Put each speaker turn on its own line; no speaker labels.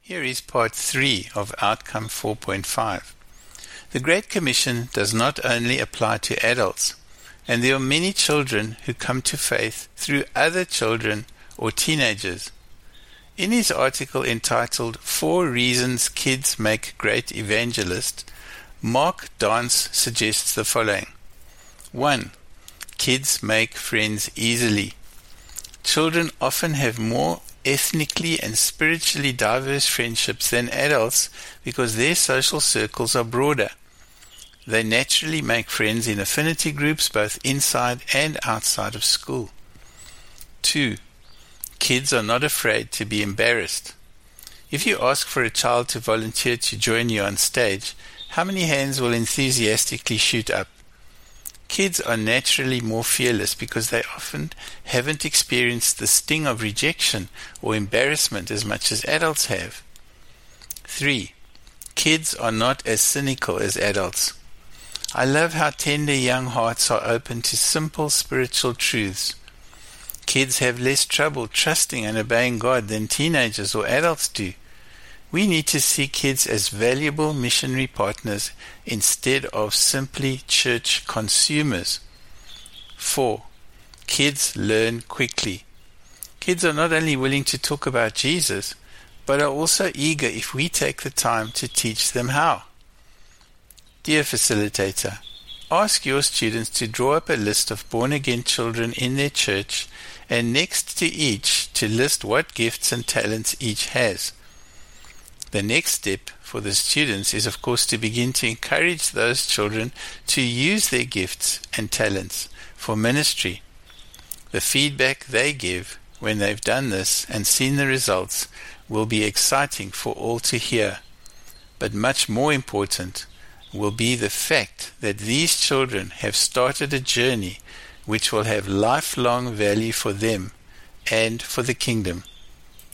Here is part 3 of Outcome 4.5. The Great Commission does not only apply to adults, and there are many children who come to faith through other children or teenagers. In his article entitled 4 Reasons Kids Make Great Evangelists, Mark Dance suggests the following. 1. Kids make friends easily. Children often have more ethnically and spiritually diverse friendships than adults because their social circles are broader. They naturally make friends in affinity groups both inside and outside of school. 2. Kids are not afraid to be embarrassed. If you ask for a child to volunteer to join you on stage, how many hands will enthusiastically shoot up? Kids are naturally more fearless because they often haven't experienced the sting of rejection or embarrassment as much as adults have. 3. Kids are not as cynical as adults. I love how tender young hearts are open to simple spiritual truths. Kids have less trouble trusting and obeying God than teenagers or adults do. We need to see kids as valuable missionary partners instead of simply church consumers. 4. Kids learn quickly. Kids are not only willing to talk about Jesus, but are also eager if we take the time to teach them how. Dear facilitator, ask your students to draw up a list of born-again children in their church and next to each to list what gifts and talents each has. The next step for the students is, of course, to begin to encourage those children to use their gifts and talents for ministry. The feedback they give when they've done this and seen the results will be exciting for all to hear. But much more important will be the fact that these children have started a journey which will have lifelong value for them and for the kingdom.